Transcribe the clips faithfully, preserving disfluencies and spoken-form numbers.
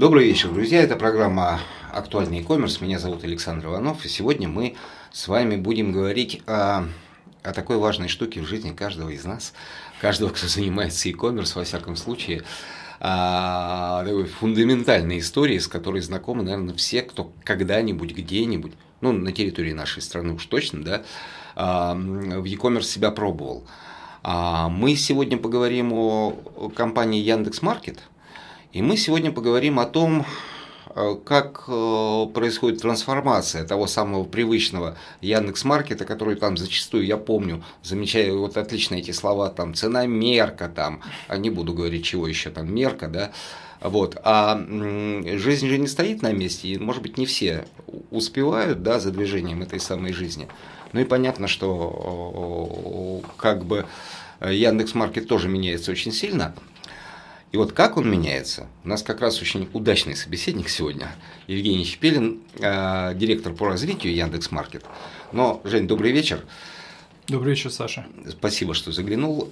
Добрый вечер, друзья. Это программа «Актуальный e-commerce». Меня зовут Александр Иванов. И сегодня мы с вами будем говорить о, о такой важной штуке в жизни каждого из нас, каждого, кто занимается e-commerce, во всяком случае, о такой фундаментальной истории, с которой знакомы, наверное, все, кто когда-нибудь, где-нибудь, ну, на территории нашей страны уж точно, да, в e-commerce себя пробовал. Мы сегодня поговорим о компании Яндекс.Маркет. И мы сегодня поговорим о том, как происходит трансформация того самого привычного Яндекс.Маркета, который там зачастую, я помню, замечаю вот отлично эти слова, там цена-мерка, там, а не буду говорить, чего еще там, мерка, да, вот, а жизнь же не стоит на месте, и, может быть, не все успевают, да, за движением этой самой жизни. Ну и понятно, что как бы Яндекс.Маркет тоже меняется очень сильно. И вот как он меняется, у нас как раз очень удачный собеседник сегодня, Евгений Щепелин, э, директор по развитию Яндекс.Маркет. Но, Жень, добрый вечер. Добрый вечер, Саша. Спасибо, что заглянул.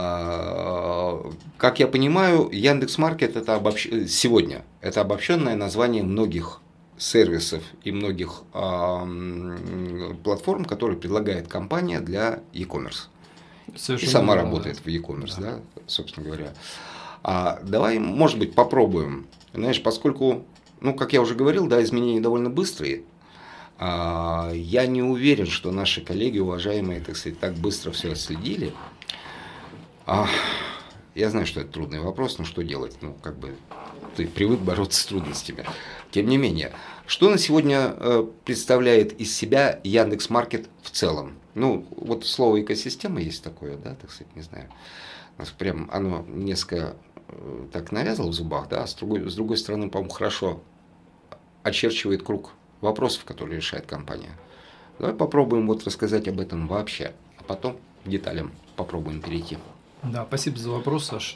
Э, как я понимаю, Яндекс.Маркет это обобщ... сегодня это обобщенное название многих сервисов и многих э, платформ, которые предлагает компания для e-commerce. Совершенно и сама верно, работает да. в e-commerce, да. да, собственно говоря. А давай, может быть, попробуем. Знаешь, поскольку, ну, как я уже говорил, да, изменения довольно быстрые. А, я не уверен, что наши коллеги, уважаемые, так сказать, так быстро все отследили. А, я знаю, что это трудный вопрос, но что делать? Ну, как бы ты привык бороться с трудностями. Тем не менее, что на сегодня э, представляет из себя Яндекс.Маркет в целом? Ну, вот слово экосистема есть такое, да, так сказать, не знаю. Прям оно несколько так навязало в зубах, да, а с другой, с другой стороны, по-моему, хорошо очерчивает круг вопросов, которые решает компания. Давай попробуем вот рассказать об этом вообще, а потом к деталям попробуем перейти. Да, спасибо за вопрос, Саш.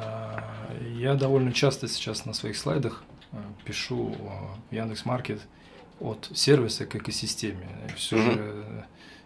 Я довольно часто сейчас на своих слайдах пишу Яндекс.Маркет от сервиса к экосистеме. Все mm-hmm. же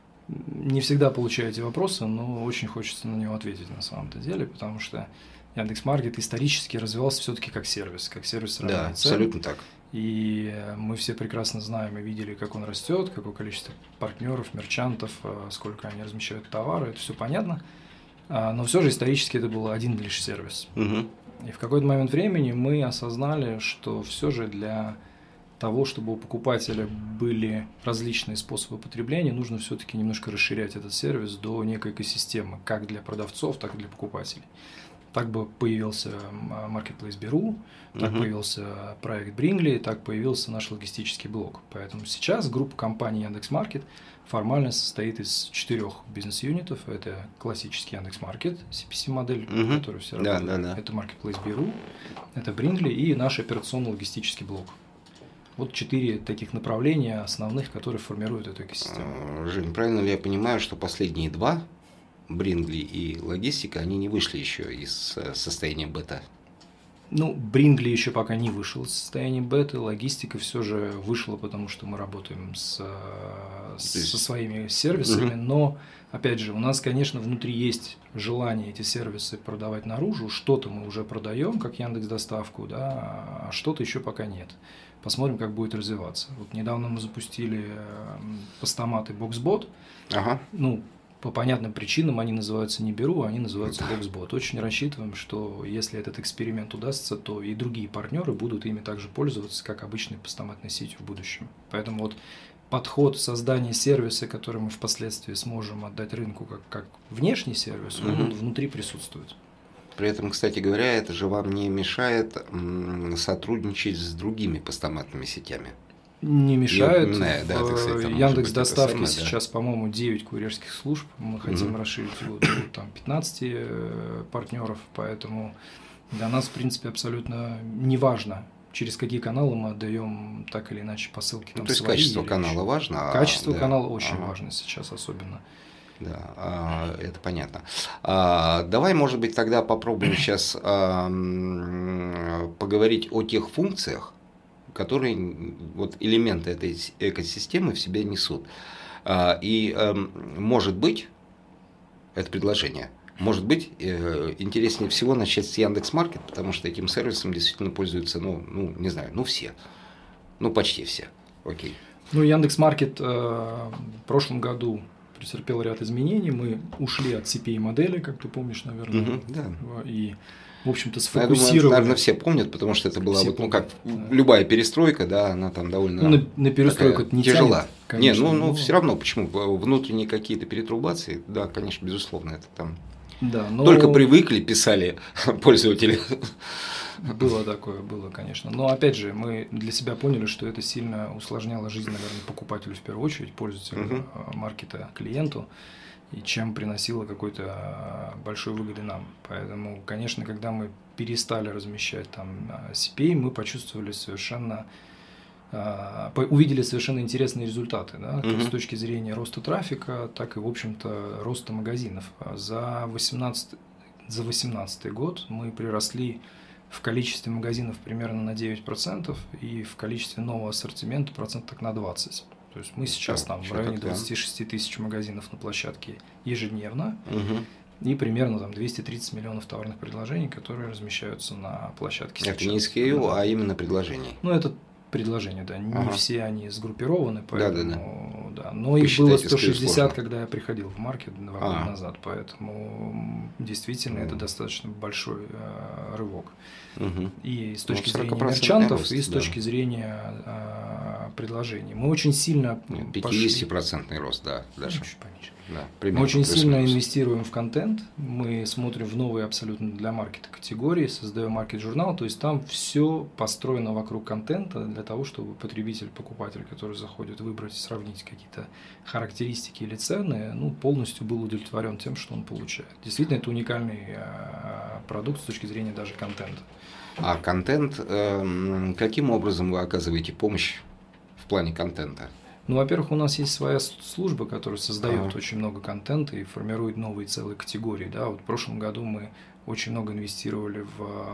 не всегда получаю эти вопросы, но очень хочется на него ответить на самом-то деле, потому что Яндекс.Маркет исторически развивался все-таки как сервис, как сервис да, абсолютно так. И мы все прекрасно знаем и видели, как он растет, какое количество партнеров, мерчантов, сколько они размещают товары, это все понятно. Но все же исторически это был один лишь сервис. Угу. И в какой-то момент времени мы осознали, что все же для того, чтобы у покупателя были различные способы потребления, нужно все-таки немножко расширять этот сервис до некой экосистемы, как для продавцов, так и для покупателей. Так бы появился Marketplace Беру, так uh-huh. появился проект Bringly, так появился наш логистический блок. Поэтому сейчас группа компаний Яндекс.Маркет формально состоит из четырех бизнес-юнитов. Это классический Яндекс.Маркет, си пи си-модель, uh-huh. которая все да, работает. Да, да. Это Marketplace Беру, это Bringly и наш операционно-логистический блок. Вот четыре таких направления основных, которые формируют эту экосистему. Жень, правильно ли я понимаю, что последние два, Bringly и логистика, они не вышли еще из состояния бета? Ну, Bringly еще пока не вышел из состояния бета, логистика все же вышла, потому что мы работаем с, с, со своими сервисами, угу. но, опять же, у нас, конечно, внутри есть желание эти сервисы продавать наружу, что-то мы уже продаем, как Яндекс.Доставку, да, а что-то еще пока нет. Посмотрим, как будет развиваться. Вот недавно мы запустили постамат и Boxbot. Ага. Ну, по понятным причинам они называются не Беру, они называются Boxbot. Очень рассчитываем, что если этот эксперимент удастся, то и другие партнеры будут ими также пользоваться, как обычной постаматной сетью в будущем. Поэтому вот подход создания сервиса, который мы впоследствии сможем отдать рынку как, как внешний сервис, он угу. внутри присутствует. При этом, кстати говоря, это же вам не мешает сотрудничать с другими постаматными сетями? Не мешает. Умная, да, так сказать, Яндекс.Доставки самое, сейчас, да. по-моему, девять курьерских служб. Мы хотим mm-hmm. расширить его до там, пятнадцати партнеров, поэтому для нас, в принципе, абсолютно не важно, через какие каналы мы отдаем так или иначе посылки. Ну, там, то есть качество канала еще. важно? Качество а, канала да. очень ага. важно сейчас особенно. Да, это понятно. Давай, может быть, тогда попробуем сейчас поговорить о тех функциях, которые вот элементы этой экосистемы в себе несут. И, может быть, это предложение, Может быть, э, интереснее всего начать с Яндекс.Маркет, потому что этим сервисом действительно пользуются, ну, ну не знаю, ну все, ну почти все. Окей. Ну, Яндекс.Маркет э, в прошлом году претерпел ряд изменений. Мы ушли от си пи эй-модели, как ты помнишь, наверное. Угу, да. И, в общем-то, сфокусировали. Я думаю, наверное, все помнят, потому что это была, вот, ну, как да. любая перестройка, да, она там довольно ну, на, на перестройку не тяжела. Тянет, конечно, не, ну, ну но... все равно, почему? Внутренние какие-то перетрубации, да, конечно, безусловно, это там. Да, но... Только привыкли, писали пользователи. Было такое, было, конечно. Но опять же, мы для себя поняли, что это сильно усложняло жизнь, наверное, покупателю в первую очередь, пользователю uh-huh. маркета, клиенту, и чем приносило какой-то большой выгоды нам. Поэтому, конечно, когда мы перестали размещать там си пи эй, мы почувствовали совершенно, увидели совершенно интересные результаты, да, как uh-huh. с точки зрения роста трафика, так и, в общем-то, роста магазинов. За восемнадцатый год мы приросли в количестве магазинов примерно на девять процентов и в количестве нового ассортимента процентов на двадцать. То есть мы сейчас там в районе двадцати шести тысяч магазинов на площадке ежедневно угу. и примерно там двести тридцать миллионов товарных предложений, которые размещаются на площадке. Это не эс кей ю, а именно предложений. Ну, это предложения, да, не ага. все они сгруппированы, поэтому, да, да. да. Но их было сто шестьдесят, когда я приходил в маркет два года а. назад, поэтому действительно mm. это достаточно большой э, рывок. Угу. И с точки ну, зрения мерчантов, рост, и с да. точки зрения э, предложений. Мы очень сильно пятидесятипроцентный рост, да, даже. Ну, чуть пониже. Да, мы очень сильно минус. инвестируем в контент, мы смотрим в новые абсолютно для маркета категории, создаем маркет-журнал, то есть там все построено вокруг контента для того, чтобы потребитель, покупатель, который заходит, выбрать, сравнить какие-то характеристики или цены, ну, полностью был удовлетворен тем, что он получает. Действительно, это уникальный э, продукт с точки зрения даже контента. А контент, э, каким образом вы оказываете помощь в плане контента? Ну, во-первых, у нас есть своя служба, которая создает ага. очень много контента и формирует новые целые категории. Да? Вот в прошлом году мы очень много инвестировали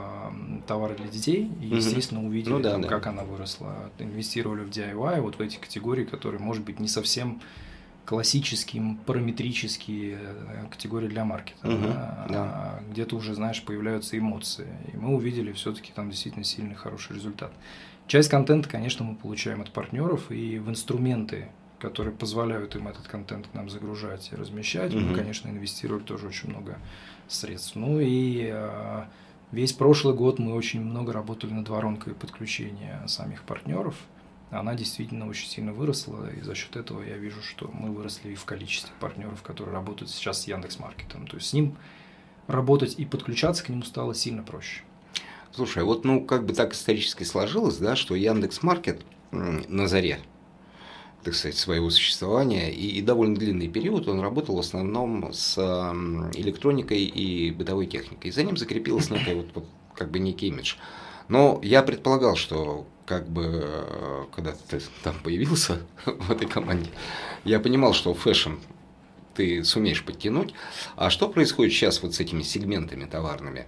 в товары для детей и, естественно, увидели, ну, да, там, да. как она выросла. Инвестировали в ди ай вай, вот в эти категории, которые, может быть, не совсем классические, параметрические категории для маркета. Угу, да? Да. А где-то уже, знаешь, появляются эмоции. И мы увидели все-таки там действительно сильный, хороший результат. Часть контента, конечно, мы получаем от партнеров, и в инструменты, которые позволяют им этот контент нам загружать и размещать, mm-hmm. мы, конечно, инвестируем тоже очень много средств. Ну и э, весь прошлый год мы очень много работали над воронкой подключения самих партнеров. Она действительно очень сильно выросла, и за счет этого я вижу, что мы выросли и в количестве партнеров, которые работают сейчас с Яндекс.Маркетом. То есть с ним работать и подключаться к нему стало сильно проще. Слушай, вот ну как бы так исторически сложилось, да, что Яндекс.Маркет на заре, так сказать, своего существования и, и довольно длинный период он работал в основном с электроникой и бытовой техникой. И за ним закрепилась некая вот, вот как бы некий имидж. Но я предполагал, что как бы когда ты там появился в этой команде, я понимал, что фэшн ты сумеешь подтянуть. А что происходит сейчас вот с этими сегментами товарными?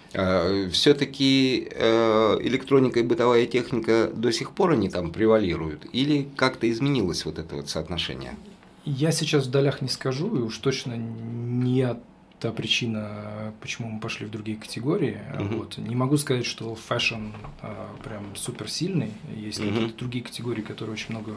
Все-таки электроника и бытовая техника до сих пор они там превалируют? Или как-то изменилось вот это вот соотношение? Я сейчас в долях не скажу, и уж точно не та причина, почему мы пошли в другие категории. Uh-huh. Вот. Не могу сказать, что фэшн прям суперсильный. Есть uh-huh. какие-то другие категории, которые очень много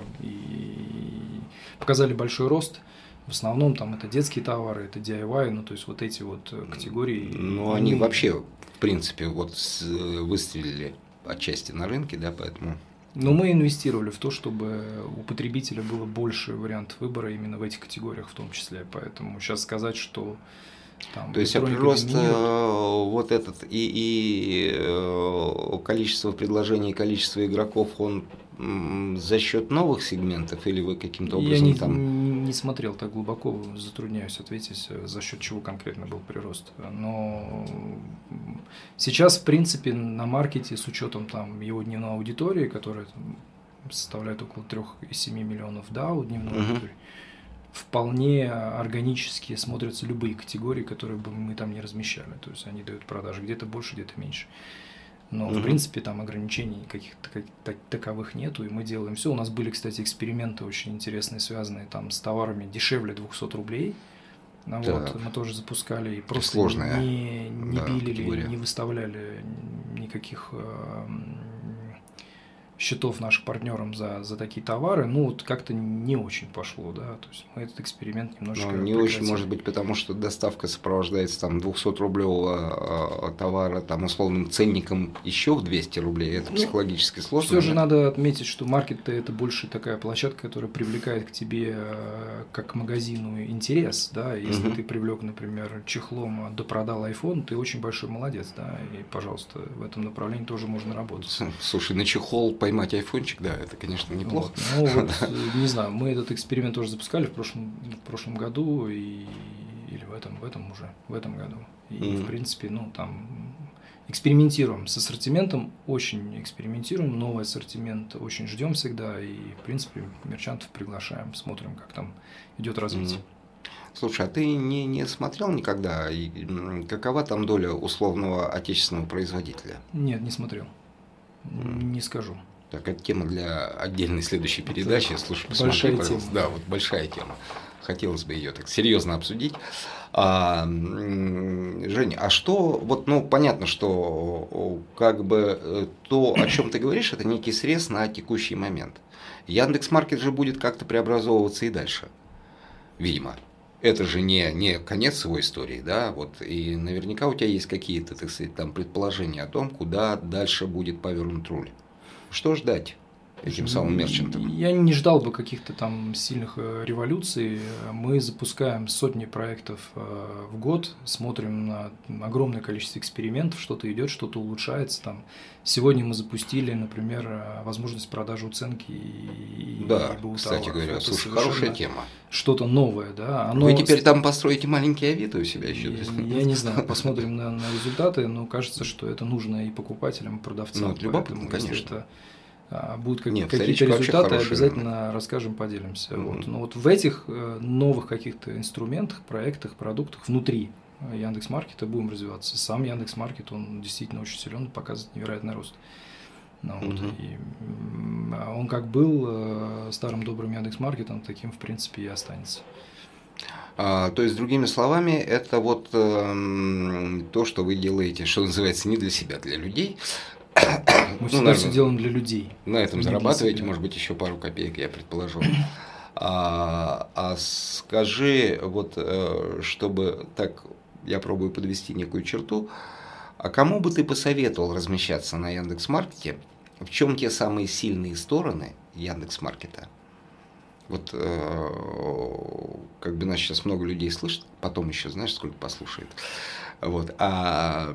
и показали большой рост. В основном там это детские товары, это ди ай вай, ну то есть вот эти вот категории. Ну они мы... вообще, в принципе, вот выстрелили отчасти на рынке, да, поэтому. Но мы инвестировали в то, чтобы у потребителя было больше вариантов выбора именно в этих категориях в том числе, поэтому сейчас сказать, что там, то есть прирост вот этот и, и количество предложений, количество игроков, он за счет новых сегментов или вы каким-то образом я не, там? не смотрел так глубоко, затрудняюсь ответить, за счет чего конкретно был прирост. Но сейчас, в принципе, на маркете с учетом там его дневной аудитории, которая составляет около трёх и семи миллионов дао дневной uh-huh. аудитории, вполне органически смотрятся любые категории, которые бы мы там не размещали. То есть они дают продажи где-то больше, где-то меньше. Но, mm-hmm. в принципе, там ограничений каких-то так, таковых нету, и мы делаем все. У нас были, кстати, эксперименты очень интересные, связанные там с товарами дешевле двухсот рублей. Ну, вот, мы тоже запускали и просто сложная, не, не да, билили, категория. не выставляли никаких э, счетов нашим партнерам за, за такие товары, ну вот как-то не очень пошло, да, то есть мы этот эксперимент немножко Ну, не прекратили. очень, может быть, потому что доставка сопровождается там двухсотрублевого товара там условным ценником еще в двести рублей, это ну, психологически сложно. Все же надо отметить, что маркет это больше такая площадка, которая привлекает к тебе как к магазину интерес, да, если угу. ты привлек, например, чехлом, допродал iPhone, ты очень большой молодец, да, и, пожалуйста, в этом направлении тоже можно работать. Слушай, на чехол поймать айфончик, да, это, конечно, неплохо. Вот. Ну, вот, не знаю, мы этот эксперимент тоже запускали в прошлом, в прошлом году и, или в этом, в этом уже, в этом году. И, mm-hmm. в принципе, ну, там экспериментируем с ассортиментом, очень экспериментируем, новый ассортимент очень ждем всегда и, в принципе, мерчантов приглашаем, смотрим, как там идет развитие. Mm-hmm. Слушай, а ты не, не смотрел никогда, какова там доля условного отечественного производителя? Нет, не смотрел, mm-hmm. не скажу. Так, это тема для отдельной следующей передачи. Это Слушай, посмотри, большая пожалуйста. Тема. Да, вот большая тема. Хотелось бы ее так серьезно обсудить. А, Женя, а что, вот, ну, понятно, что как бы то, о чем ты говоришь, это некий срез на текущий момент. Яндекс.Маркет же будет как-то преобразовываться и дальше, видимо. Это же не, не конец его истории, да, вот, и наверняка у тебя есть какие-то, так сказать, там предположения о том, куда дальше будет повернут руль. Что ждать этим самым мерчантам? Я не ждал бы каких-то там сильных революций. Мы запускаем сотни проектов в год, смотрим на огромное количество экспериментов, что-то идет, что-то улучшается. Там. Сегодня мы запустили, например, возможность продажи уценки и Да, и кстати говоря, слушай, хорошая тема. Что-то новое, да. Оно... Вы теперь там построите маленькие Авито у себя еще? Я, я не знаю, посмотрим на, на результаты, но кажется, что это нужно и покупателям, и продавцам. Ну, любопытно, конечно. Это а, будут как, Нет, какие-то результаты, хороший, обязательно да. расскажем, поделимся. Mm-hmm. Вот. Но вот в этих новых каких-то инструментах, проектах, продуктах внутри Яндекс.Маркета будем развиваться. Сам Яндекс.Маркет, он действительно очень силен, показывает невероятный рост. Ну, вот, mm-hmm. и он как был старым добрым Яндекс.Маркетом, таким, в принципе, и останется. А, то есть, другими словами, это вот э, то, что вы делаете, что называется, не для себя, для людей. Мы всегда ну, все делаем для людей. На этом зарабатываете, может быть, еще пару копеек, я предположу. А, а скажи, вот, чтобы так, я пробую подвести некую черту, а кому бы ты посоветовал размещаться на Яндекс.Маркете? В чем те самые сильные стороны Яндекс.Маркета? Вот как бы нас сейчас много людей слышит, потом еще, знаешь, сколько послушает. Вот. А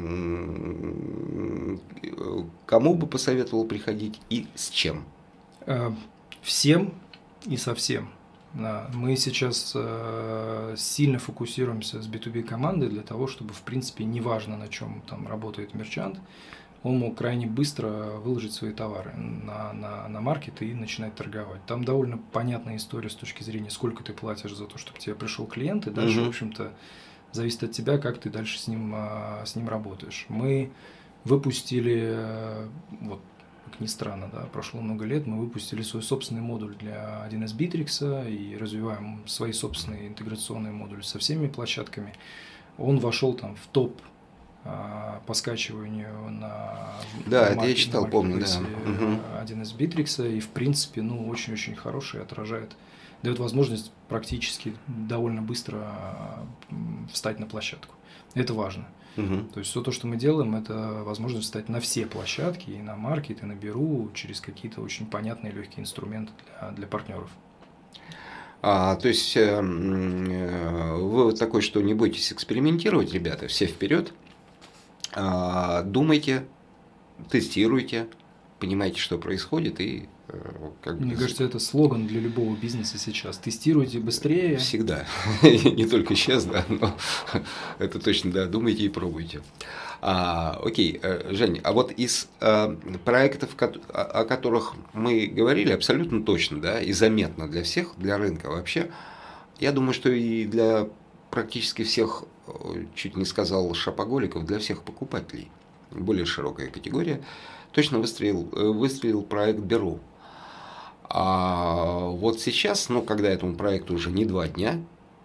кому бы посоветовал приходить и с чем? Всем и совсем. Мы сейчас сильно фокусируемся с би ту би командой для того, чтобы, в принципе, неважно, на чем там работает мерчант, он мог крайне быстро выложить свои товары на, на, на маркет и начинать торговать. Там довольно понятная история с точки зрения, сколько ты платишь за то, чтобы к тебе пришел клиент, и дальше, mm-hmm. в общем-то, зависит от тебя, как ты дальше с ним, с ним работаешь. Мы выпустили, вот, как ни странно, да, прошло много лет, мы выпустили свой собственный модуль для один эс Bittrex и развиваем свои собственные интеграционные модули со всеми площадками. Он вошел там в топ по скачиванию на да, на это я читал, помню, да. один эс Bittrex, и в принципе, ну, очень-очень хороший, отражает, дает возможность практически довольно быстро встать на площадку. Это важно. Угу. То есть все то, что мы делаем, это возможность встать на все площадки, и на маркет, и на биру, через какие-то очень понятные легкие инструменты для, для партнеров. А, то есть э, вы вот такой, что не бойтесь экспериментировать, ребята, все вперед. Думайте, тестируйте, понимаете, что происходит, и как бы... Мне кажется, это слоган для любого бизнеса сейчас. Тестируйте быстрее. Всегда. Не только сейчас, да, но это точно, да, думайте и пробуйте. А, окей, Жень, а вот из а, проектов, о которых мы говорили, абсолютно точно, да, и заметно для всех, для рынка вообще, я думаю, что и для практически всех, чуть не сказал шопоголиков, для всех покупателей, более широкая категория, точно выстрелил, выстрелил проект Беру. А вот сейчас, ну, когда этому проекту уже не два дня,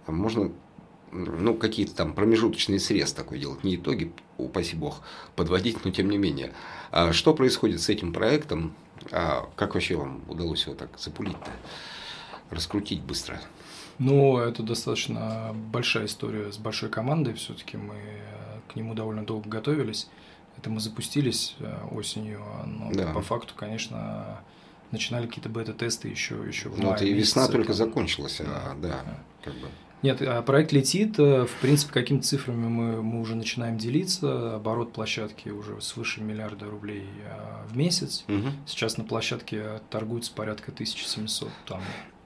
можно, ну, какие-то там промежуточные срез такой делать, не итоги, упаси бог, подводить, но тем не менее. А что происходит с этим проектом? А как вообще вам удалось его так запулить-то, раскрутить быстро? Ну, это достаточно большая история с большой командой, все-таки мы к нему довольно долго готовились. Это мы запустились осенью, но да. по факту, конечно, начинали какие-то бета-тесты еще, еще в мае. Ну, это и весна месяце, только там... закончилась, а, да, да, как бы. Нет, проект летит, в принципе, какими-то цифрами мы, мы уже начинаем делиться, оборот площадки уже свыше миллиарда рублей в месяц, угу. Сейчас на площадке торгуется порядка тысяча семьсот, там,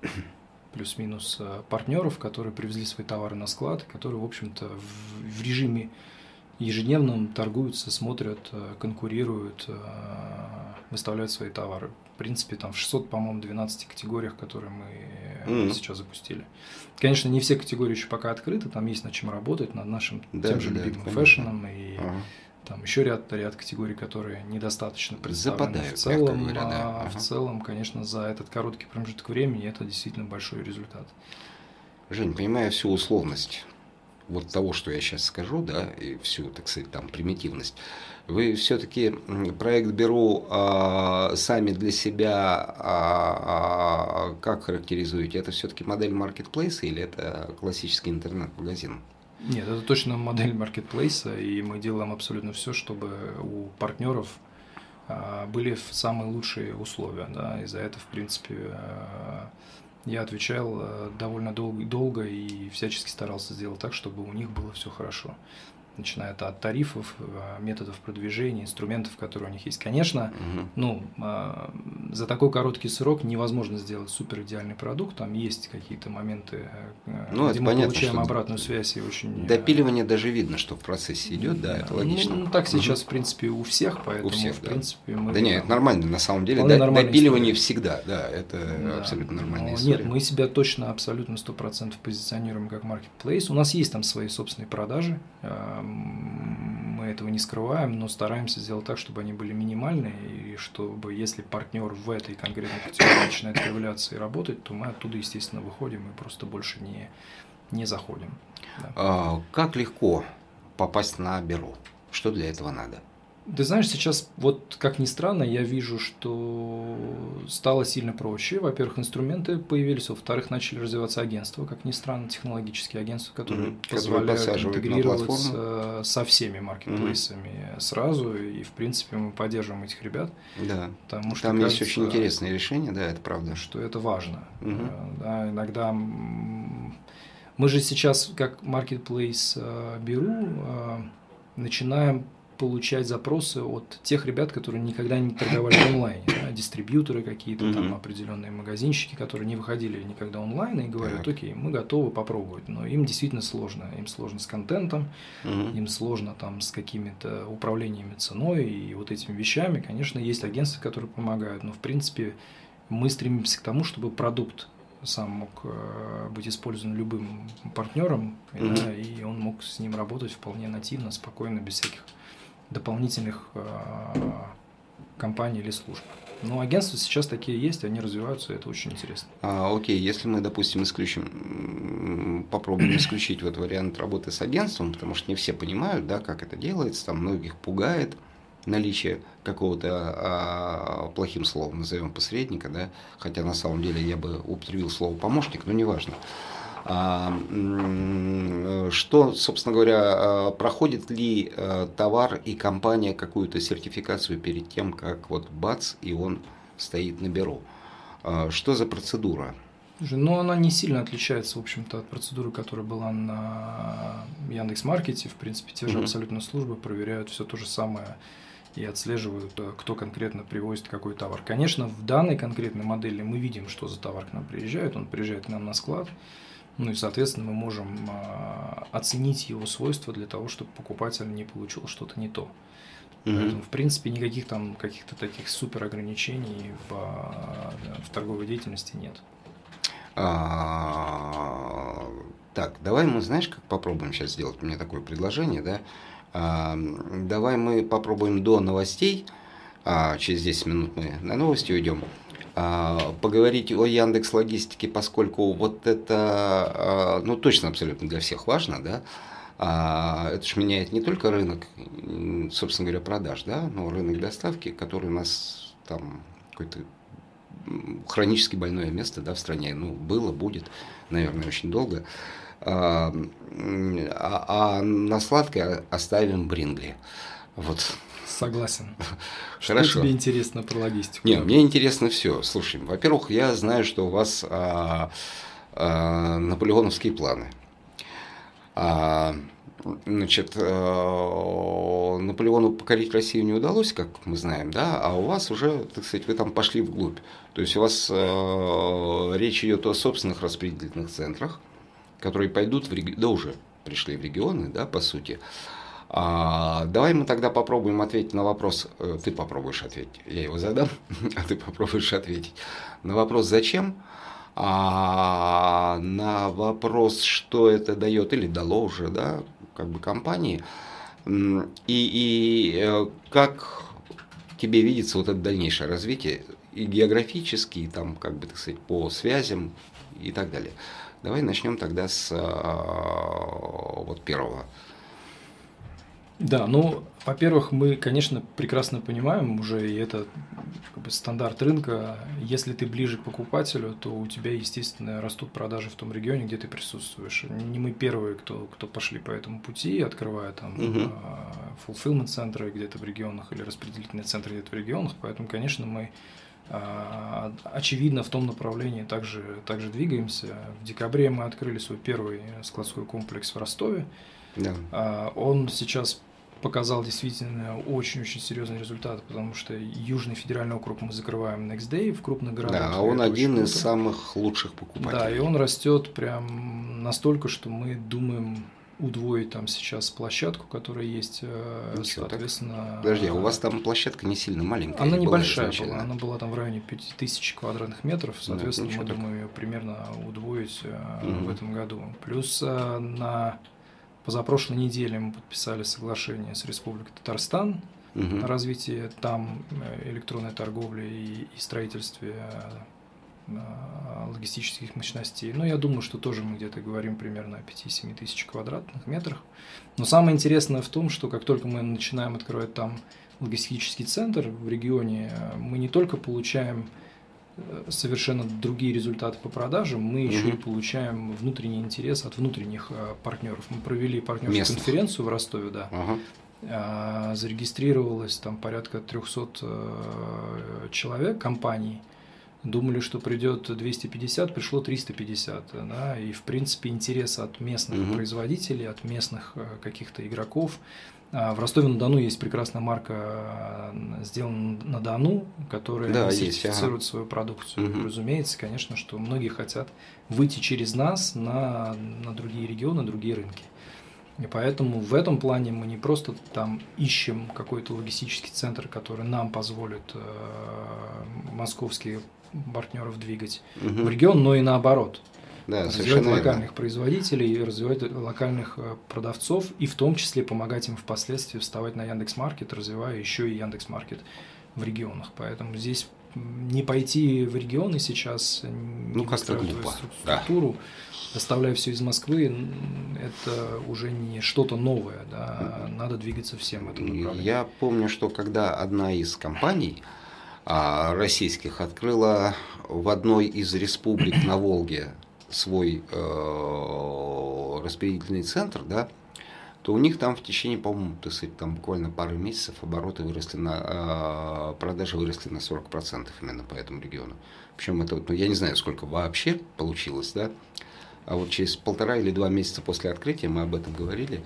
плюс-минус партнеров, которые привезли свои товары на склад, которые, в общем-то, в, в режиме ежедневном торгуются, смотрят, конкурируют, выставляют свои товары. В принципе, там в шестьсот, по-моему, двенадцати категориях, которые мы mm-hmm. сейчас запустили. Конечно, не все категории еще пока открыты, там есть над чем работать, над нашим да, тем же да, любимым фэшном и ага. там еще ряд, ряд категорий, которые недостаточно представлены. Западают, в целом, говоря, да. а ага. в целом, конечно, за этот короткий промежуток времени это действительно большой результат. Жень, понимая всю условность вот того, что я сейчас скажу, да, и всю, так сказать, там примитивность, вы все-таки проект Беру а, сами для себя а, а, как характеризуете? Это все-таки модель маркетплейса или это классический интернет-магазин? Нет, это точно модель маркетплейса, и мы делаем абсолютно все, чтобы у партнеров а, были самые лучшие условия. Да, и за это, в принципе, а, я отвечал довольно долго, долго и всячески старался сделать так, чтобы у них было все хорошо. Начиная от тарифов, методов продвижения, инструментов, которые у них есть. Конечно, угу. ну, за такой короткий срок невозможно сделать супер идеальный продукт. Там есть какие-то моменты, ну, где мы понятно, получаем обратную связь. И очень... Допиливание даже видно, что в процессе идет, да, это логично. Ну, так сейчас, угу. в принципе, у всех, поэтому, у всех, в принципе, да. мы... Да нет, это нормально, на самом деле, До, допиливание история. Всегда, да, это да. абсолютно нормальная Но, история. Нет, мы себя точно, абсолютно сто процентов позиционируем как маркетплейс. У нас есть там свои собственные продажи, мы этого не скрываем, но стараемся сделать так, чтобы они были минимальные, и чтобы если партнер в этой конкретной категории начинает появляться и работать, то мы оттуда, естественно, выходим и просто больше не, не заходим. Да. А, как легко попасть на Беру? Что для этого надо? Ты знаешь, сейчас, вот как ни странно, я вижу, что стало сильно проще. Во-первых, инструменты появились, во-вторых, начали развиваться агентства, как ни странно, технологические агентства, которые mm-hmm. позволяют интегрироваться со всеми маркетплейсами mm-hmm. сразу. И, в принципе, мы поддерживаем этих ребят. Да. Потому что, там кажется, есть очень интересные решения, да, это правда. Что это важно. Mm-hmm. Да, иногда мы же сейчас, как маркетплейс Беру, начинаем получать запросы от тех ребят, которые никогда не торговали в онлайне, да, дистрибьюторы какие-то, mm-hmm. там определенные магазинщики, которые не выходили никогда онлайн и говорят, так. окей, мы готовы попробовать, но им действительно сложно, им сложно с контентом, mm-hmm. им сложно там с какими-то управлениями ценой и вот этими вещами, конечно, есть агентства, которые помогают, но в принципе мы стремимся к тому, чтобы продукт сам мог быть использован любым партнером, mm-hmm. да, и он мог с ним работать вполне нативно, спокойно, без всяких дополнительных э, компаний или служб. Но агентства сейчас такие есть, они развиваются, и это очень интересно. А, окей, если мы, допустим, исключим, попробуем исключить вот вариант работы с агентством, потому что не все понимают, да, как это делается, там многих пугает наличие какого-то, а, плохим словом назовем, посредника, да, хотя на самом деле я бы употребил слово помощник, но неважно. Что, собственно говоря, проходит ли товар и компания какую-то сертификацию перед тем, как вот бац, и он стоит на Беру? Что за процедура? Ну, она не сильно отличается, в общем-то, от процедуры, которая была на Яндекс.Маркете. В принципе, те же mm-hmm. абсолютно службы проверяют все то же самое и отслеживают, кто конкретно привозит какой товар. Конечно, в данной конкретной модели мы видим, что за товар к нам приезжает. Он приезжает к нам на склад. Ну и, соответственно, мы можем а, оценить его свойства для того, чтобы покупатель не получил что-то не то. Mm-hmm. Поэтому, в принципе, никаких там каких-то таких супер ограничений в, да, в торговой деятельности нет. А, так, давай мы, знаешь, как попробуем сейчас сделать? У меня такое предложение, да? А, давай мы попробуем до новостей, а через десять минут мы на новости уйдем. поговорить о Яндекс.Логистике, поскольку вот это, ну, точно абсолютно для всех важно, да. Это же меняет не только рынок, собственно говоря, продаж, да, но рынок доставки, который у нас там какой-то хронически больное место, да, в стране, ну, было, будет, наверное, очень долго. А, а на сладкое оставим Брингли. Вот. Согласен. Хорошо. Что тебе интересно про логистику? Не, мне интересно все. Слушай, во-первых, я знаю, что у вас а, а, наполеоновские планы. А, значит, а, Наполеону покорить Россию не удалось, как мы знаем, да, а у вас уже, так сказать, вы там пошли вглубь. То есть у вас а, речь идет о собственных распределительных центрах, которые пойдут в регионы, да уже пришли в регионы, да, по сути. А, давай мы тогда попробуем ответить на вопрос, ты попробуешь ответить, я его задам, а ты попробуешь ответить на вопрос «Зачем?», а на вопрос, что это дает или дало уже, да, как бы компании, и, и как тебе видится вот это дальнейшее развитие и географически, и там, как бы, так сказать, по связям и так далее. Давай начнем тогда с вот первого. Да, ну, во-первых, мы, конечно, прекрасно понимаем уже, и это как бы стандарт рынка, если ты ближе к покупателю, то у тебя, естественно, растут продажи в том регионе, где ты присутствуешь. Не мы первые, кто, кто пошли по этому пути, открывая там uh-huh. fulfillment центры где-то в регионах или распределительные центры где-то в регионах, поэтому, конечно, мы очевидно в том направлении также, также двигаемся. В декабре мы открыли свой первый складской комплекс в Ростове. Да. Он сейчас показал действительно очень-очень серьезный результат, потому что Южный федеральный округ мы закрываем next day в крупных городах. Да, а он один из самых лучших покупателей. Да, и он растет прям настолько, что мы думаем удвоить там сейчас площадку, которая есть, Ничего, соответственно... Так. Подожди, а у вас там площадка не сильно маленькая? Она небольшая была, была, она была там в районе пяти тысяч квадратных метров, соответственно, да, мы так. думаем ее примерно удвоить угу. в этом году. Плюс на позапрошлой неделе мы подписали соглашение с Республикой Татарстан угу. на развитие там электронной торговли и, и строительстве логистических мощностей. Но я думаю, что тоже мы где-то говорим примерно о пяти-семи тысяч квадратных метрах. Но самое интересное в том, что как только мы начинаем открывать там логистический центр в регионе, мы не только получаем совершенно другие результаты по продажам, мы еще угу. и получаем внутренний интерес от внутренних партнеров. Мы провели партнерскую Местных. конференцию в Ростове, да. Ага. Зарегистрировалось там порядка трехсот человек, компаний. Думали, что придет двести пятьдесят, пришло триста пятьдесят. Да? И, в принципе, интерес от местных угу. производителей, от местных каких-то игроков. В Ростове-на-Дону есть прекрасная марка, сделана на Дону, которая да, сертифицирует ага. свою продукцию. Угу. Разумеется, конечно, что многие хотят выйти через нас на, на другие регионы, другие рынки. И поэтому в этом плане мы не просто там ищем какой-то логистический центр, который нам позволит э, московские партнеров двигать угу. в регион, но и наоборот. Да, развивать локальных производителей, развивать локальных продавцов и в том числе помогать им впоследствии вставать на Яндекс.Маркет, развивая еще и Яндекс.Маркет в регионах. Поэтому здесь не пойти в регионы сейчас, ну, не выстраивать структуру, да. оставляя все из Москвы, это уже не что-то новое. Да? Надо двигаться всем в этом направлении. Я помню, что когда одна из компаний российских открыла в одной из республик на Волге свой э, распределительный центр, да, то у них там в течение, по-моему, там буквально пары месяцев обороты выросли на, э, продажи выросли на сорок процентов именно по этому региону. Причем это, ну, я не знаю, сколько вообще получилось, да, а вот через полтора или два месяца после открытия мы об этом говорили.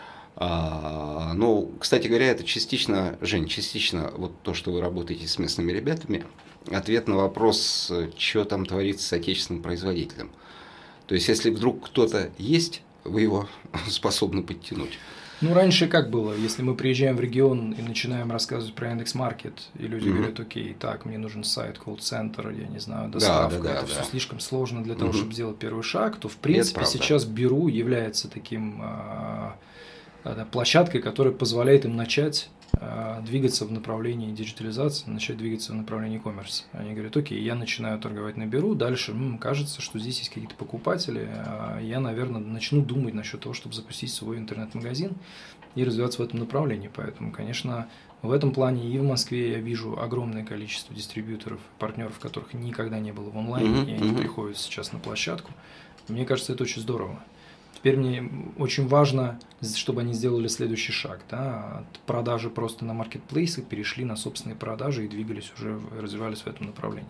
А, ну, кстати говоря, это частично, Жень, частично вот то, что вы работаете с местными ребятами, ответ на вопрос, что там творится с отечественным производителем. То есть, если вдруг кто-то есть, вы его способны подтянуть. Ну, раньше как было? Если мы приезжаем в регион и начинаем рассказывать про Яндекс.Маркет, и люди mm-hmm. говорят, окей, так, мне нужен сайт, колл-центр, я не знаю, доставка, да, да, да, это да. все слишком сложно для того, mm-hmm. чтобы сделать первый шаг, то, в принципе, сейчас Беру является таким... площадкой, которая позволяет им начать двигаться в направлении диджитализации, начать двигаться в направлении e-commerce. Они говорят, окей, я начинаю торговать на Беру, дальше м, кажется, что здесь есть какие-то покупатели, а я, наверное, начну думать насчет того, чтобы запустить свой интернет-магазин и развиваться в этом направлении. Поэтому, конечно, в этом плане и в Москве я вижу огромное количество дистрибьюторов, партнеров, которых никогда не было в онлайне, mm-hmm. и они приходят сейчас на площадку. Мне кажется, это очень здорово. Теперь мне очень важно, чтобы они сделали следующий шаг. Да? От продажи просто на маркетплейсы перешли на собственные продажи и двигались уже, развивались в этом направлении.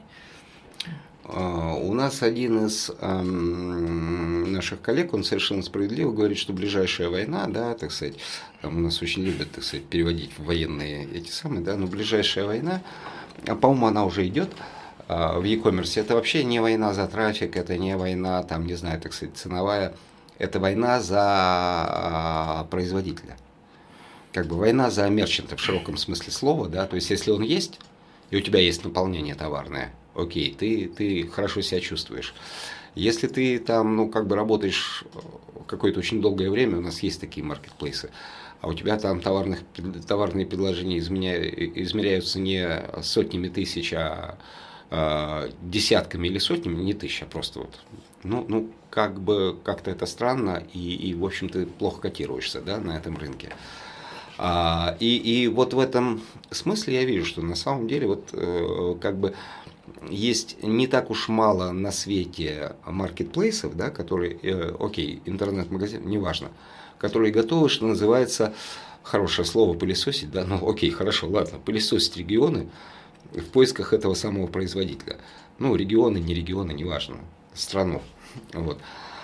У нас один из эм, наших коллег, он совершенно справедливо говорит, что ближайшая война, да, так сказать, там у нас очень любят, так сказать, переводить в военные эти самые, да, но ближайшая война, а, по-моему, она уже идет а, в e-commerce, это вообще не война за трафик, это не война, там, не знаю, так сказать, ценовая. Это война за производителя. Как бы война за мерчанта в широком смысле слова, да, то есть если он есть, и у тебя есть наполнение товарное, окей, ты, ты хорошо себя чувствуешь. Если ты там, ну, как бы работаешь какое-то очень долгое время, у нас есть такие маркетплейсы, а у тебя там товарных, товарные предложения измеряются не сотнями тысяч, а десятками или сотнями, не тысяч, а просто вот, ну, ну как бы как-то это странно, и, и в общем, ты плохо котируешься, да, на этом рынке. А, и, и вот в этом смысле я вижу, что на самом деле вот э, как бы есть не так уж мало на свете маркетплейсов, да, которые, э, окей, интернет-магазин, неважно, которые готовы, что называется, хорошее слово пылесосить, да, ну окей, хорошо, ладно, пылесосить регионы в поисках этого самого производителя. Ну, регионы, не регионы, неважно, страну. Вот.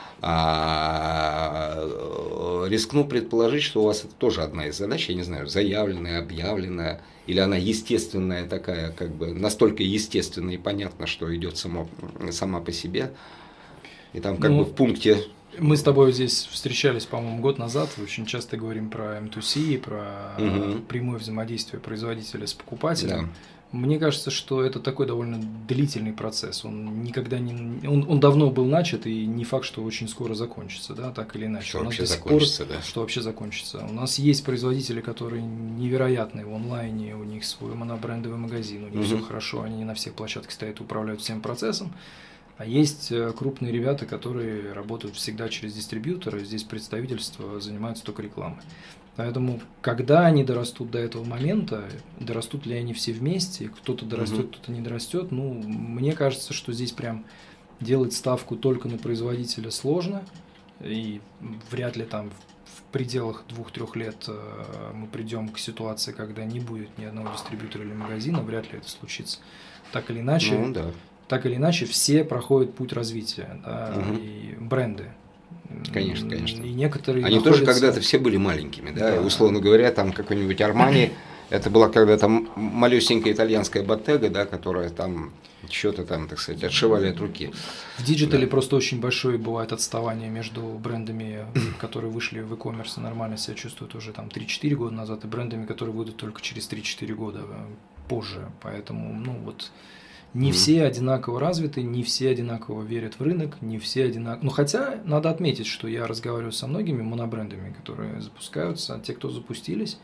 А, рискну предположить, что у вас это тоже одна из задач, я не знаю, заявленная, объявленная, или она естественная такая, как бы настолько естественная и понятно, что идет само, сама по себе. И там как ну, бы в пункте... Мы с тобой здесь встречались, по-моему, год назад, очень часто говорим про эм ту си, про угу. прямое взаимодействие производителя с покупателем. Да. Мне кажется, что это такой довольно длительный процесс. Он никогда не, он, он давно был начат, и не факт, что очень скоро закончится, да, так или иначе. Что у нас вообще до сих закончится, пор, да? Что вообще закончится. У нас есть производители, которые невероятные в онлайне, у них свой монобрендовый магазин, у них угу. все хорошо, они на всех площадках стоят, управляют всем процессом. А есть крупные ребята, которые работают всегда через дистрибьютора, здесь представительство занимаются только рекламой. Поэтому, когда они дорастут до этого момента, дорастут ли они все вместе, кто-то дорастет, угу. кто-то не дорастет, ну, мне кажется, что здесь прям делать ставку только на производителя сложно, и вряд ли там в пределах двух-трех лет мы придем к ситуации, когда не будет ни одного дистрибьютора или магазина, вряд ли это случится. Так или иначе, ну, да. так или иначе все проходят путь развития, да, угу. и бренды. Конечно, конечно. И некоторые Они находятся... тоже когда-то все были маленькими, да, да. условно говоря, там какой-нибудь Армани, это была когда-то малюсенькая итальянская Bottega, да, которая там что-то там, так сказать, отшивали от руки. В диджитале да. просто очень большое бывает отставание между брендами, которые вышли в e-commerce и нормально себя чувствуют уже там три-четыре года назад, и брендами, которые выйдут только через три-четыре года позже. Поэтому, ну вот... Не mm-hmm. все одинаково развиты, не все одинаково верят в рынок, не все одинаково... Ну, хотя надо отметить, что я разговариваю со многими монобрендами, которые запускаются, те, кто запустились,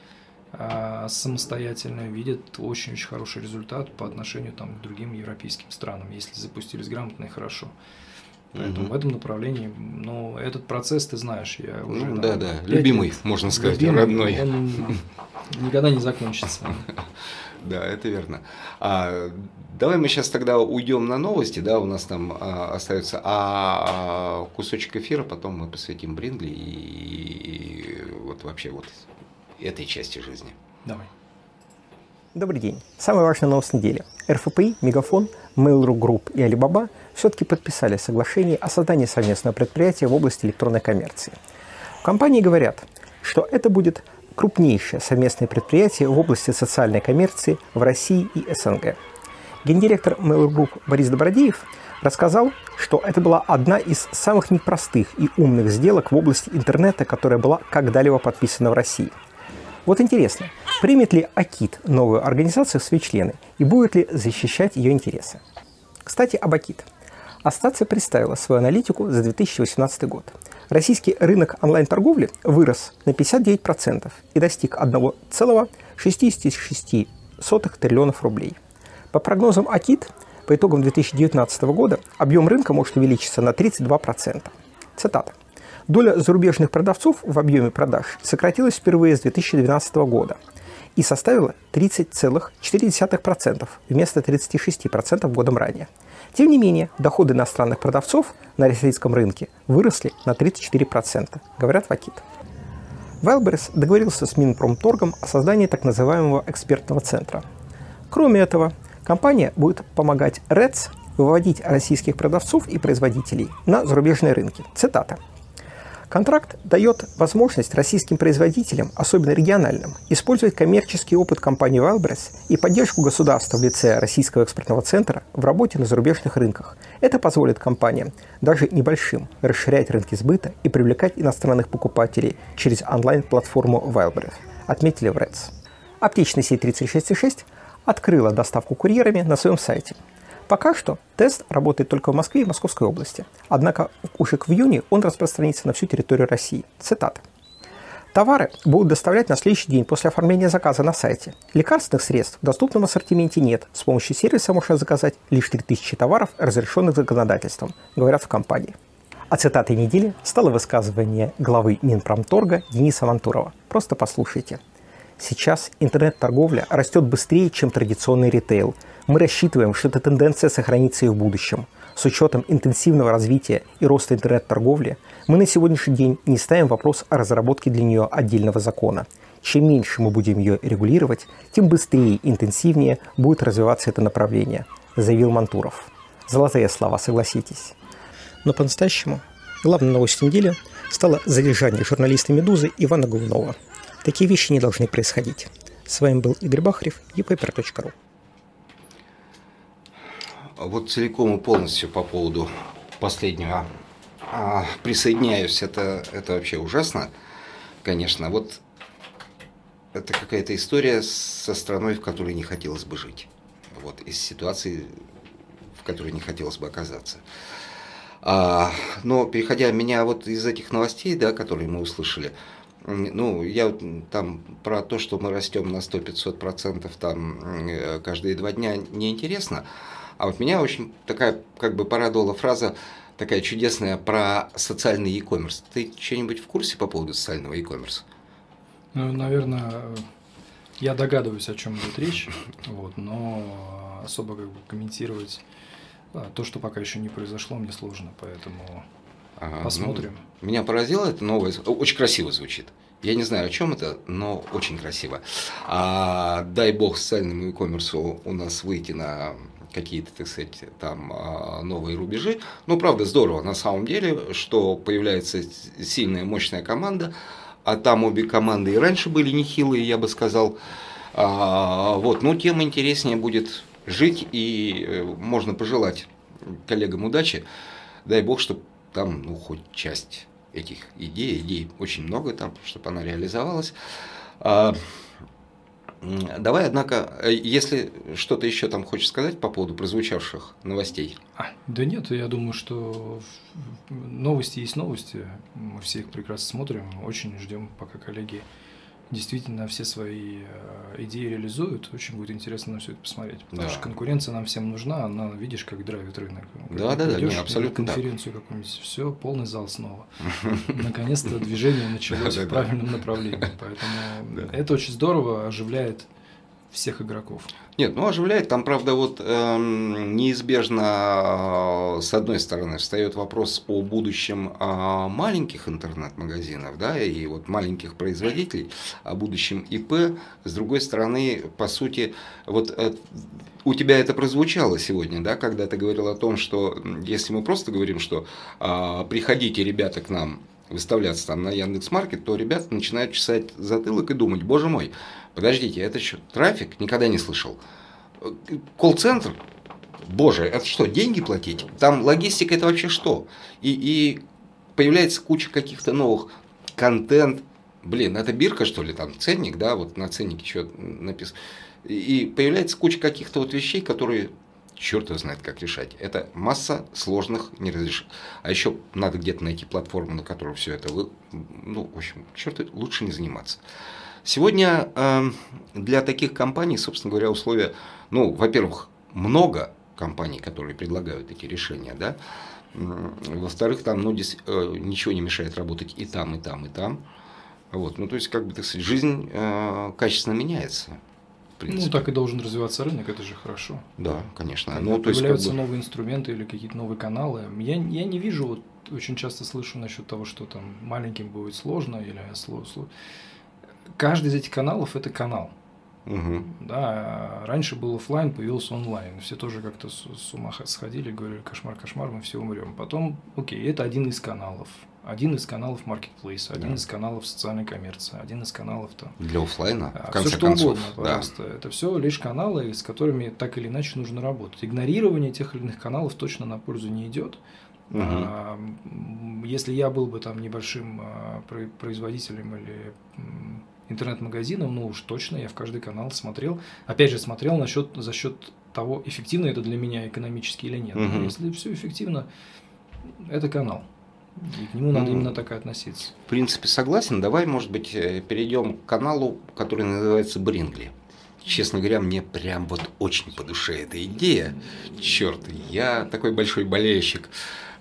самостоятельно видят очень-очень хороший результат по отношению там, к другим европейским странам, если запустились грамотно и хорошо. Поэтому mm-hmm. в этом направлении, ну, этот процесс, ты знаешь, я уже... Ну, да, да, любимый, лет, можно сказать, любимый, родной. Он никогда не закончится. Да, это верно. А, давай мы сейчас тогда уйдем на новости, да, у нас там а, остается а, кусочек эфира, потом мы посвятим Брингли и, и вот вообще вот этой части жизни. Давай. Добрый день. Самая важная новость недели. эр эф пи, Мегафон, Mail.ru Group и Alibaba все-таки подписали соглашение о создании совместного предприятия в области электронной коммерции. В компании говорят, что это будет крупнейшее совместное предприятие в области социальной коммерции в России и эс эн гэ. Гендиректор Mail.ru Group Борис Добродеев рассказал, что это была одна из самых непростых и умных сделок в области интернета, которая была когда-либо подписана в России. Вот интересно, примет ли АКИТ новую организацию в свои члены и будет ли защищать ее интересы? Кстати, об АКИТ. Ассоциация представила свою аналитику за две тысячи восемнадцатый год. Российский рынок онлайн-торговли вырос на пятьдесят девять процентов и достиг одна целая шестьдесят шесть сотых триллионов рублей. По прогнозам АКИТ, по итогам две тысячи девятнадцатого года объем рынка может увеличиться на тридцать два процента. Цитата. Доля зарубежных продавцов в объеме продаж сократилась впервые с две тысячи двенадцатого года и составила тридцать целых четыре десятых процента вместо тридцати шести процентов годом ранее. Тем не менее, доходы иностранных продавцов на российском рынке выросли на тридцать четыре процента, говорят в АКИТ. Wildberries договорился с Минпромторгом о создании так называемого экспертного центра. Кроме этого, компания будет помогать РЭЦ выводить российских продавцов и производителей на зарубежные рынки. Цитата. Контракт дает возможность российским производителям, особенно региональным, использовать коммерческий опыт компании Wildberries и поддержку государства в лице Российского экспертного центра в работе на зарубежных рынках. Это позволит компаниям, даже небольшим, расширять рынки сбыта и привлекать иностранных покупателей через онлайн-платформу Wildberries, отметили в РЭЦ. Аптечная сеть тридцать шесть и шесть открыла доставку курьерами на своем сайте. Пока что тест работает только в Москве и Московской области. Однако уже к июню он распространится на всю территорию России. Цитата. Товары будут доставлять на следующий день после оформления заказа на сайте. Лекарственных средств в доступном ассортименте нет. С помощью сервиса можно заказать лишь три тысячи товаров, разрешенных законодательством, говорят в компании. А цитатой недели стало высказывание главы Минпромторга Дениса Мантурова. Просто послушайте. Сейчас интернет-торговля растет быстрее, чем традиционный ритейл. Мы рассчитываем, что эта тенденция сохранится и в будущем. С учетом интенсивного развития и роста интернет-торговли, мы на сегодняшний день не ставим вопрос о разработке для нее отдельного закона. Чем меньше мы будем ее регулировать, тем быстрее и интенсивнее будет развиваться это направление, заявил Мантуров. Золотые слова, согласитесь. Но по-настоящему главной новостью недели стало задержание журналиста «Медузы» Ивана Голунова. Такие вещи не должны происходить. С вами был Игорь Бахарев, и пейпер точка ру. Вот целиком и полностью по поводу последнего а, присоединяюсь. Это, это вообще ужасно, конечно. Вот это какая-то история со страной, в которой не хотелось бы жить. Вот, из ситуации, в которой не хотелось бы оказаться. А, но переходя меня вот из этих новостей, да, которые мы услышали, ну, я там про то, что мы растем на сто-пятьсот процентов там каждые два дня, неинтересно. А вот меня очень такая, как бы порадовала фраза, такая чудесная про социальный e-commerce. Ты что-нибудь в курсе по поводу социального e-commerce? Ну, наверное, я догадываюсь, о чем идет речь, вот, но особо как бы комментировать то, что пока еще не произошло, мне сложно, поэтому... Ага, посмотрим. Ну, меня поразило это новое, очень красиво звучит. Я не знаю, о чем это, но очень красиво. А, дай бог социальному e-commerce у нас выйти на какие-то, так сказать, там новые рубежи. Ну, правда, здорово на самом деле, что появляется сильная, мощная команда. А там обе команды и раньше были нехилые, я бы сказал. А, вот, но тем интереснее будет жить, и можно пожелать коллегам удачи. Дай бог, чтобы там, ну, хоть часть этих идей, идей очень много там, чтобы она реализовалась. А, давай, однако, если что-то еще там хочешь сказать по поводу прозвучавших новостей. А, да нет, я думаю, что новости есть новости. Мы все их прекрасно смотрим. Очень ждем, пока коллеги действительно все свои идеи реализуют. Очень будет интересно на все это посмотреть. Потому да. что конкуренция нам всем нужна, она, видишь, как драйвит рынок. Да, да, да, не, абсолютно. На конференцию да. какую-нибудь, все, полный зал снова. Наконец-то движение началось в правильном направлении. Поэтому это очень здорово, оживляет всех игроков. Нет, ну оживляет. Там, правда, вот э, неизбежно, э, с одной стороны, встает вопрос о будущем э, маленьких интернет-магазинов, да, и вот маленьких производителей, о будущем ИП. С другой стороны, по сути, вот э, у тебя это прозвучало сегодня, да, когда ты говорил о том, что если мы просто говорим, что э, приходите, ребята, к нам выставляться там на Яндекс.Маркет, то ребята начинают чесать затылок и думать, боже мой, подождите, это что, трафик? Никогда не слышал. Колл-центр? Боже, это что, деньги платить? Там логистика это вообще что? И, и появляется куча каких-то новых контент. Блин, это бирка, что ли, там ценник, да, вот на ценнике что написано. И появляется куча каких-то вот вещей, которые черт его знает, как решать. Это масса сложных неразрешимых. А еще надо где-то найти платформу, на которую все это вы, ну, в общем, черт, лучше не заниматься. Сегодня э, для таких компаний, собственно говоря, условия, ну, во-первых, много компаний, которые предлагают эти решения, да. Во-вторых, там, ну, здесь, э, ничего не мешает работать и там, и там, и там. Вот, ну, то есть, как бы, так сказать, жизнь э, качественно меняется. Ну, так и должен развиваться рынок, это же хорошо. Да, конечно. Когда ну, то есть, появляются как бы... новые инструменты или какие-то новые каналы. Я, я не вижу, вот очень часто слышу насчет того, что там маленьким будет сложно или сложно. Каждый из этих каналов – это канал. Угу. Да, раньше был офлайн, появился онлайн. Все тоже как-то с, с ума сходили, говорили, кошмар, кошмар, мы все умрем. Потом, окей, это один из каналов. Один из каналов маркетплейса, один да. из каналов социальной коммерции, один из каналов там. Для офлайна, а, в конце все, что концов, угодно, пожалуйста. Да. Это все лишь каналы, с которыми так или иначе нужно работать. Игнорирование тех или иных каналов точно на пользу не идет. Угу. А, если я был бы там небольшим а, производителем или интернет-магазином, ну уж точно я в каждый канал смотрел. Опять же, смотрел насчет, за счет того, эффективно это для меня экономически или нет. Угу. Если все эффективно, это канал. И к нему надо ну, именно так и относиться. В принципе, согласен. Давай, может быть, перейдем к каналу, который называется Bringly. Честно говоря, мне прям вот очень по душе эта идея. Черт, я такой большой болельщик.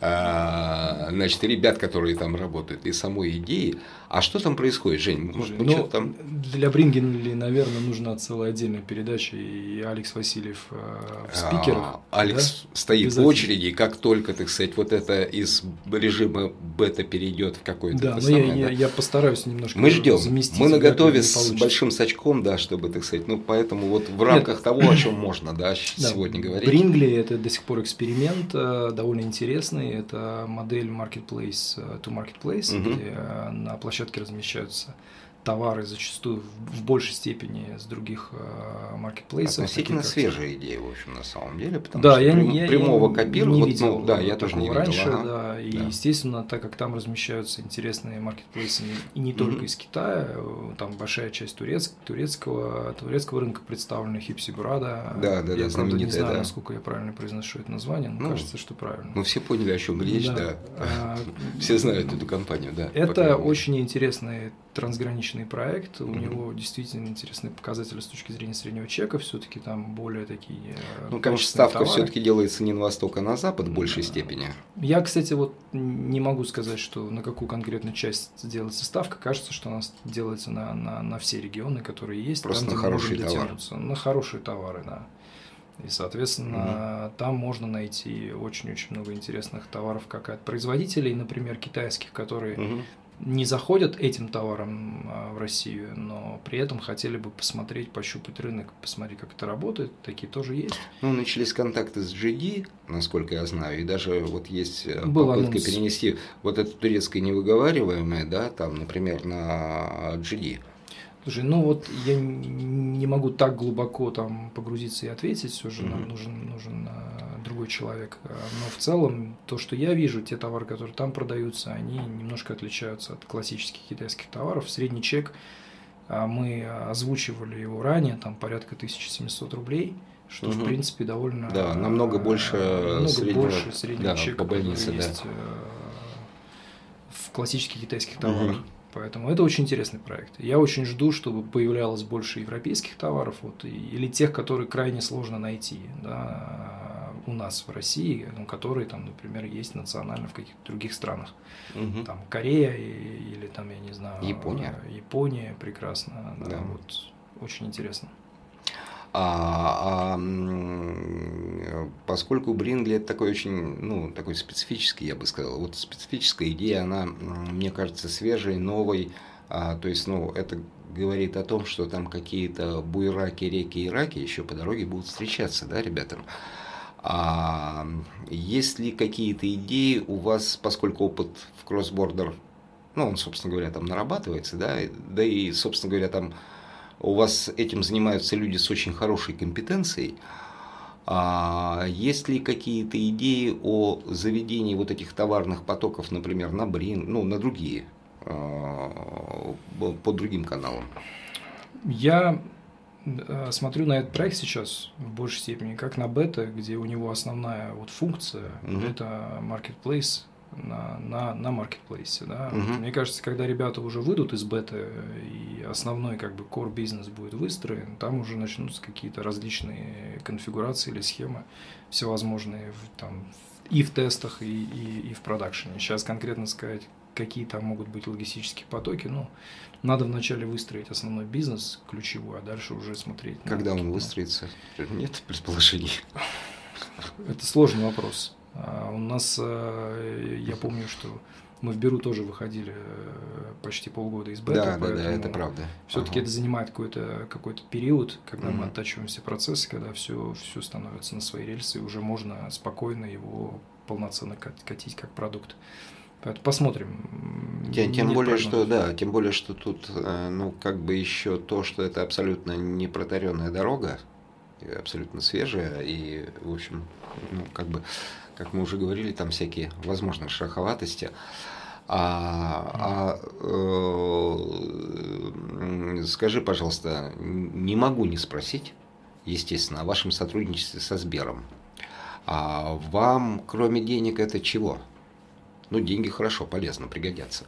А, значит, ребят, которые там работают, и самой идеи. А что там происходит, Жень? Может быть, ну, что там... Для Bringly, наверное, нужна целая отдельная передача, и Алекс Васильев в спикерах. А, Алекс да? стоит в очереди, и как только, так сказать, вот это из режима бета перейдет в какой-то... Да, но самое, я, да? Я, я постараюсь немножко Мы ждем, заместить. мы наготове с большим сачком, да, чтобы, так сказать, ну, поэтому вот в рамках Нет. того, о чем можно, да, сегодня да, говорить. Bringly – это до сих пор эксперимент, довольно интересный, это модель marketplace to marketplace, угу. где на площадке размещаются товары зачастую в большей степени с других маркетплейсов. Относительно свежая идея, в общем, на самом деле, потому да, что я, прям, я, прямого я копирования, не видел, ну, да, я тоже не видел. Раньше, ага. да, и, да. естественно, так как там размещаются интересные маркетплейсы, и не только mm-hmm. из Китая, там большая часть турец, турецкого, турецкого рынка представлена, Хипси-Burada. Да, да, я, да, правда, не знаю, да. насколько я правильно произношу это название, но ну, кажется, что правильно. Ну, все поняли, о чем речь, да. да. Все знают эту компанию, да. Это очень интересный трансграничный проект, у mm-hmm. него действительно интересные показатели с точки зрения среднего чека, все-таки там более такие ну, конечно, ставка все-таки делается не на восток, а на запад в большей да. степени. Я, кстати, вот не могу сказать, что на какую конкретную часть делается ставка, кажется, что она делается на, на, на все регионы, которые есть. Просто там, на хорошие товары. На хорошие товары, да. И, соответственно, угу. там можно найти очень-очень много интересных товаров, как от производителей, например, китайских, которые угу. не заходят этим товаром в Россию, но при этом хотели бы посмотреть, пощупать рынок, посмотреть, как это работает. Такие тоже есть. Ну, начались контакты с джи ди, насколько я знаю, и даже вот есть Был попытка анонс. перенести вот это турецкое невыговариваемое, да, там, например, на джи ди. Слушай, ну вот я не могу так глубоко там погрузиться и ответить, все же mm-hmm. нам нужен, нужен а, другой человек. Но в целом то, что я вижу, те товары, которые там продаются, они немножко отличаются от классических китайских товаров. Средний чек, а, мы озвучивали его ранее, там порядка тысяча семьсот рублей, что mm-hmm. в принципе довольно... Да, намного больше намного среднего, больше среднего да, чека, по больнице, который да. есть в классических китайских товарах. Mm-hmm. Поэтому это очень интересный проект. Я очень жду, чтобы появлялось больше европейских товаров, вот, или тех, которые крайне сложно найти, да, у нас в России, ну, которые, там, например, есть национально в каких-то других странах. Угу. Там Корея или, там, я не знаю, Япония. Япония прекрасно. Да, да. Вот, очень интересно. А, а, поскольку Bringly это такой очень, ну, такой специфический, я бы сказал, вот специфическая идея, она, мне кажется, свежей, новой, а, то есть, ну, это говорит о том, что там какие-то буйраки, реки и раки еще по дороге будут встречаться, да, ребятам? А есть ли какие-то идеи у вас, поскольку опыт в кросс-бордер, ну, он, собственно говоря, там нарабатывается, да, да и, собственно говоря, там у вас этим занимаются люди с очень хорошей компетенцией. А есть ли какие-то идеи о заведении вот этих товарных потоков, например, на Bring, ну, на другие, по другим каналам? Я смотрю на этот проект сейчас в большей степени как на бета, где у него основная вот функция mm-hmm. это marketplace на, на, на маркетплейсе. Да? Mm-hmm. Мне кажется, когда ребята уже выйдут из беты и основной как бы core бизнес будет выстроен, там уже начнутся какие-то различные конфигурации или схемы всевозможные в, там, и в тестах, и, и, и в продакшене. Сейчас конкретно сказать, какие там могут быть логистические потоки, ну, надо вначале выстроить основной бизнес ключевой, а дальше уже смотреть. Когда он выстроится? Нет предположений? Это сложный вопрос. А у нас, я помню, что мы в Беру тоже выходили почти полгода из бета. Да, да, да, это правда. Все-таки ага. это занимает какой-то, какой-то период, когда угу. мы оттачиваем все процессы, когда все, все становится на свои рельсы, и уже можно спокойно его полноценно катить как продукт. Поэтому посмотрим. Тем, тем более, что да, тем более, что тут, ну, как бы еще то, что это абсолютно не протаренная дорога, абсолютно свежая, и, в общем, ну, как бы, как мы уже говорили, там всякие возможные шероховатости. А, а э, скажи, пожалуйста, не могу не спросить, естественно, о вашем сотрудничестве со Сбером. А вам, кроме денег, это чего? Ну, деньги хорошо, полезно, пригодятся.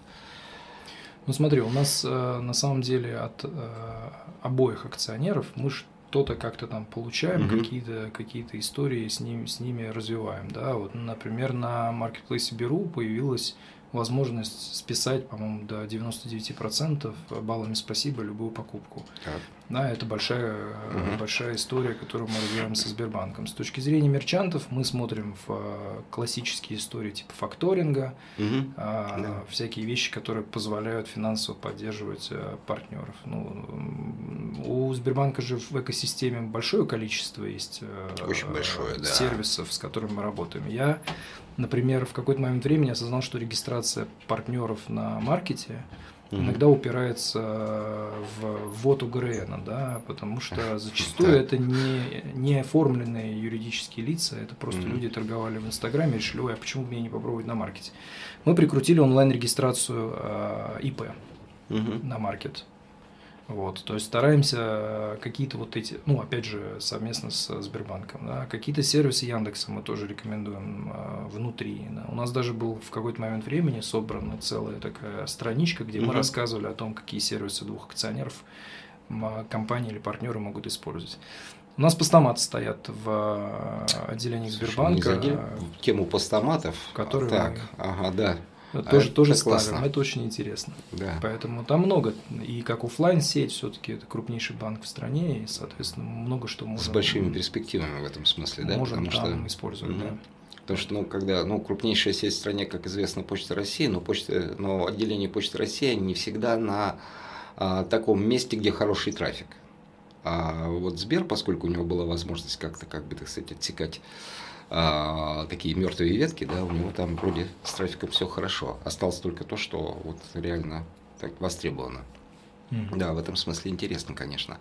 Ну, смотри, у нас э, на самом деле от э, обоих акционеров мы что-то как-то там получаем, угу. какие-то, какие-то истории с, ним, с ними развиваем. Да? Вот, например, на маркетплейсе Беру появилась возможность списать, по-моему, до девяноста девяти процентов баллами спасибо любую покупку. Так. Да, это большая, угу. большая история, которую мы развиваем со Сбербанком. С точки зрения мерчантов мы смотрим в классические истории типа факторинга, угу. а, да. всякие вещи, которые позволяют финансово поддерживать партнеров. Ну, у Сбербанка же в экосистеме большое количество есть Очень большое, сервисов, да. с которыми мы работаем. Я, например, в какой-то момент времени осознал, что регистрация партнеров на маркете mm-hmm. иногда упирается в ввод УГРН, да, потому что зачастую это не, не оформленные юридические лица, это просто mm-hmm. люди торговали в Инстаграме и решили, ой, а почему бы мне не попробовать на маркете? Мы прикрутили онлайн-регистрацию э, ИП mm-hmm. на маркет. Вот, то есть стараемся какие-то вот эти, ну, опять же, совместно с Сбербанком, да, какие-то сервисы Яндекса мы тоже рекомендуем а, внутри. Да. У нас даже был в какой-то момент времени собрана целая такая страничка, где mm-hmm. мы рассказывали о том, какие сервисы двух акционеров компании или партнеры могут использовать. У нас постаматы стоят в отделении Сбербанка. Не задел... тему постаматов, которые так, мы... ага, да. Тоже, а тоже это ставим, классно. Это очень интересно. Да. Поэтому там много, и как офлайн сеть, все-таки это крупнейший банк в стране, и, соответственно, много что можем... С большими перспективами в этом смысле, да? Можем Потому там что... использовать, угу. да. Потому что, ну, когда, ну, крупнейшая сеть в стране, как известно, Почта России, но, почта, но отделение Почты России не всегда на а, таком месте, где хороший трафик. А вот Сбер, поскольку у него была возможность как-то, как бы, так сказать, отсекать а, такие мертвые ветки, да, у него там вроде с трафиком все хорошо. Осталось только то, что вот реально так востребовано. Mm-hmm. Да, в этом смысле интересно, конечно.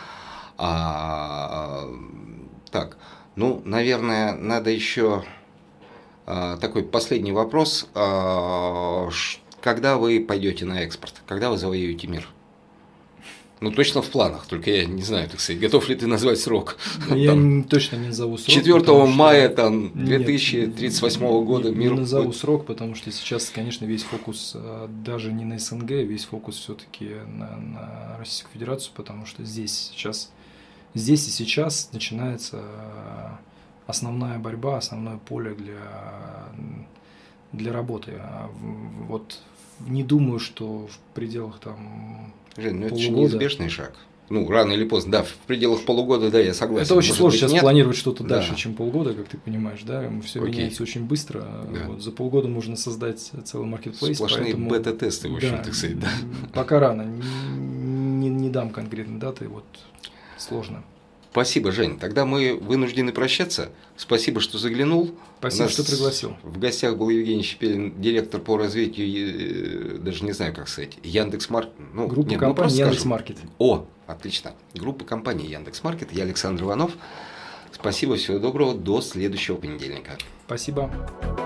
А, так, ну, наверное, надо еще а, такой последний вопрос. А, когда вы пойдете на экспорт? Когда вы завоюете мир? Ну, точно в планах, только я не знаю, так сказать, готов ли ты назвать срок. Я там, точно не назову срок. четвёртого мая там, две тысячи тридцать восьмого года не, мир... Не назову срок, потому что сейчас, конечно, весь фокус даже не на СНГ, весь фокус все-таки на, на Российскую Федерацию, потому что здесь сейчас, здесь и сейчас начинается основная борьба, основное поле для, для работы. Вот не думаю, что в пределах там... Жень, ну это же неизбежный шаг. Ну, рано или поздно, да, в пределах полугода, да, я согласен. Это очень Может сложно быть, сейчас нет? планировать что-то Да. дальше, чем полгода, как ты понимаешь, да, все Окей. меняется очень быстро. Да. Вот, за полгода можно создать целый маркетплейс. Сплошные поэтому, бета-тесты, в общем, да, так сказать, да. Пока рано, не, не, не дам конкретной даты, вот сложно. Спасибо, Жень. Тогда мы вынуждены прощаться. Спасибо, что заглянул. Спасибо, что пригласил. В гостях был Евгений Щепелин, директор по развитию, даже не знаю, как сказать, Яндекс.Маркет. Ну, Группа нет, компаний ну, Яндекс.Маркет. О, отлично. Группа компании Яндекс.Маркет. Я Александр Иванов. Спасибо, всего доброго. До следующего понедельника. Спасибо.